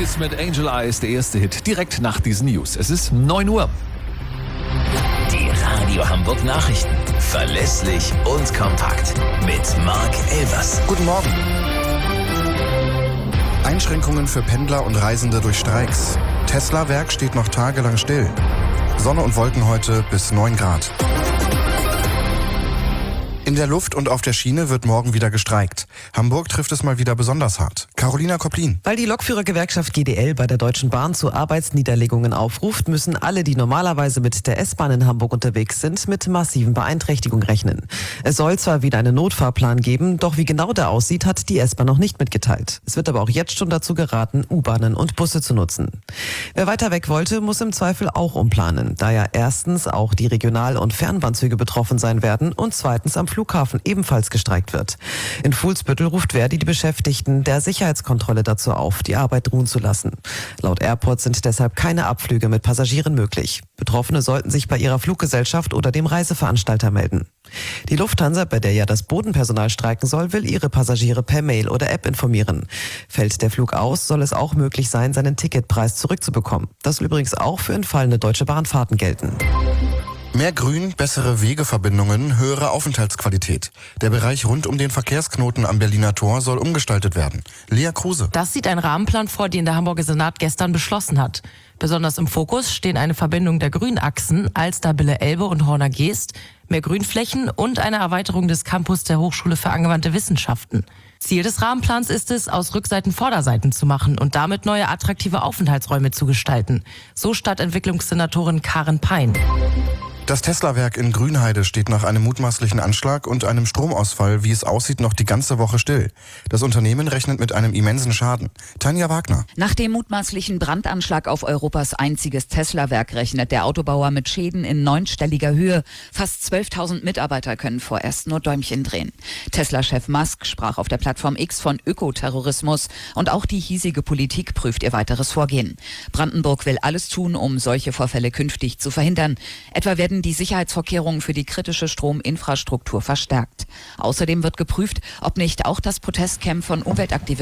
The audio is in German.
Trees mit Angel Eyes, der erste Hit, direkt nach diesen News. Es ist 9 Uhr. Die Radio Hamburg Nachrichten. Verlässlich und kompakt. Mit Marc Elvers. Guten Morgen. Einschränkungen für Pendler und Reisende durch Streiks. Tesla-Werk steht noch tagelang still. Sonne und Wolken heute bis 9 Grad. In der Luft und auf der Schiene wird morgen wieder gestreikt. Hamburg trifft es mal wieder besonders hart. Carolina Koplin. Weil die Lokführergewerkschaft GDL bei der Deutschen Bahn zu Arbeitsniederlegungen aufruft, müssen alle, die normalerweise mit der S-Bahn in Hamburg unterwegs sind, mit massiven Beeinträchtigungen rechnen. Es soll zwar wieder einen Notfahrplan geben, doch wie genau der aussieht, hat die S-Bahn noch nicht mitgeteilt. Es wird aber auch jetzt schon dazu geraten, U-Bahnen und Busse zu nutzen. Wer weiter weg wollte, muss im Zweifel auch umplanen, da ja erstens auch die Regional- und Fernbahnzüge betroffen sein werden und zweitens am Flughafen ebenfalls gestreikt wird. In Fuhlsbüttel ruft Verdi die Beschäftigten der Sicherheitskontrolle dazu auf, die Arbeit ruhen zu lassen. Laut Airport sind deshalb keine Abflüge mit Passagieren möglich. Betroffene sollten sich bei ihrer Fluggesellschaft oder dem Reiseveranstalter melden. Die Lufthansa, bei der ja das Bodenpersonal streiken soll, will ihre Passagiere per Mail oder App informieren. Fällt der Flug aus, soll es auch möglich sein, seinen Ticketpreis zurückzubekommen. Das soll übrigens auch für entfallene Deutsche Bahnfahrten gelten. Mehr Grün, bessere Wegeverbindungen, höhere Aufenthaltsqualität. Der Bereich rund um den Verkehrsknoten am Berliner Tor soll umgestaltet werden. Lea Kruse. Das sieht ein Rahmenplan vor, den der Hamburger Senat gestern beschlossen hat. Besonders im Fokus stehen eine Verbindung der Grünachsen Alster-Bille-Elbe und Horner-Geest, mehr Grünflächen und eine Erweiterung des Campus der Hochschule für angewandte Wissenschaften. Ziel des Rahmenplans ist es, aus Rückseiten Vorderseiten zu machen und damit neue attraktive Aufenthaltsräume zu gestalten. So Stadtentwicklungssenatorin Karen Pein. Das Tesla-Werk in Grünheide steht nach einem mutmaßlichen Anschlag und einem Stromausfall, wie es aussieht, noch die ganze Woche still. Das Unternehmen rechnet mit einem immensen Schaden. Tanja Wagner. Nach dem mutmaßlichen Brandanschlag auf Europas einziges Tesla-Werk rechnet der Autobauer mit Schäden in 9-stelliger Höhe. Fast 12.000 Mitarbeiter können vorerst nur Däumchen drehen. Tesla-Chef Musk sprach auf der Plattform X von Ökoterrorismus und auch die hiesige Politik prüft ihr weiteres Vorgehen. Brandenburg will alles tun, um solche Vorfälle künftig zu verhindern. Etwa werden die Sicherheitsvorkehrungen für die kritische Strominfrastruktur verstärkt. Außerdem wird geprüft, ob nicht auch das Protestcamp von Umweltaktivisten